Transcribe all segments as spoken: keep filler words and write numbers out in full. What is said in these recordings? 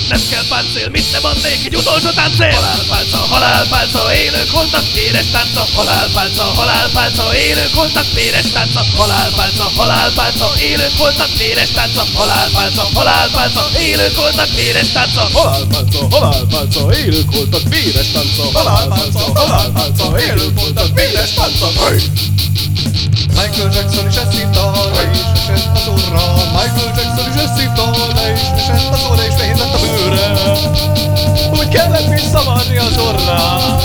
nem kell páncél, mit nem adnék egy utolsó táncél. Halálpálca, halálpálca, élők holtak, véres tánca. Halálpálca, halálpálca, élők holtak, véres tánca. Halálpálca, halálpálca, élők holtak, véres tánca. Halálpálca, halálpálca, élők holtak, véres tánca. Halálpálca, halálpálca, élők voltak, véres tánca. Halálpálca, halálpálca, élők voltak, véres tánca. Michael Jackson is ezt írta, le is esett az orra. Michael Jackson is ezt írta, le is esett az orra, és nehéz lett a bőre. Úgy kellett visszavarni az orrát.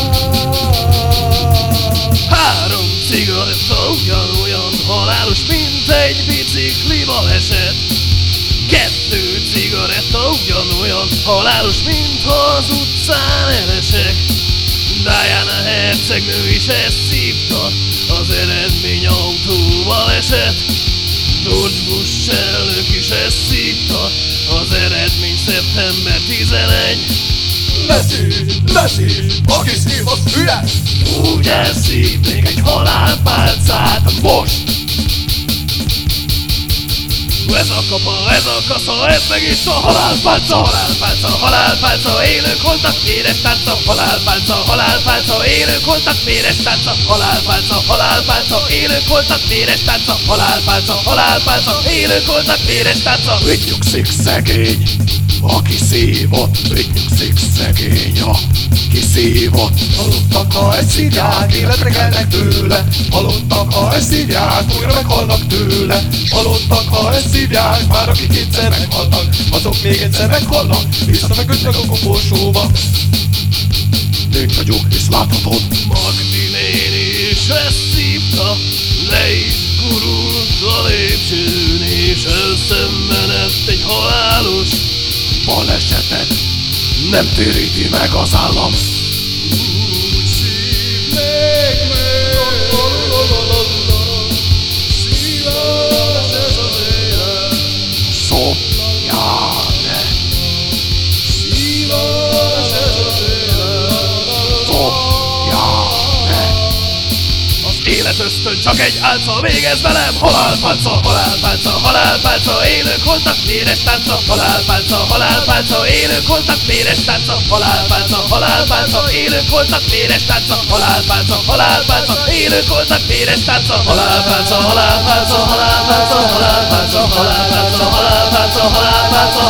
Három cigaretta ugyanolyan halálos, mint egy bicikli baleset. Kettő cigaretta ugyanolyan halálos, mintha az utcán elesek. Diana hercegnő is ezt szívta, az eredmény autóval esett. George Bush elnök is ezt szívta, az eredmény szeptember tizenegy. Ne szív, ne szív, aki szív, az hülye. Úgy elszívnék egy halálpálcát most. Ez a kapa, ez a kasza, ez meg is a halálpálca. Halálpálca, halálpálca, élők holtak, véres tánca. Halálpálca, halálpálca, élők holtak, véres tánca. Halálpálca, halálpálca, élők holtak, véres tánca. Halálpálca, halálpálca, élők holtak, véres tánca. Itt nyugszik szegény, aki szívott. Itt nyugszik szegény, aki szívott. Halottak, ha ezt szívják, életre kelnek tőle. Halottak, ha ezt szívják, újra meghalnak tőle. Halottak, ha ezt szívják, már akik kétszer meghaltak, azok még egyszer meghalnak, visszafeküdnek a koporsóba. Én vagyok, és láthatod. Magdi néni is ezt szívta, le is gurult a lépcsőn, és elszenvedett egy halálos Balesetet nem téríti meg az állam. úgy szívnék meg. Szíves ez az élet, Szopjál ne, szíves ez az élet. szopjál ne. Élet ösztön csak egy álca, végez velem. Halálpálca, halálpálca, halálpálca, élők holtak, véres tánca. Halálpálca, halálpálca, élők holtak, véres tánca. Halálpálca, halálpálca, élők holtak, véres tánca. Halálpálca, halálpálca, élők holtak, véres tánca. Halálpálca, halálpálca, halálpálca, halálpálca, halálpálca, halálpálca, halálpálca,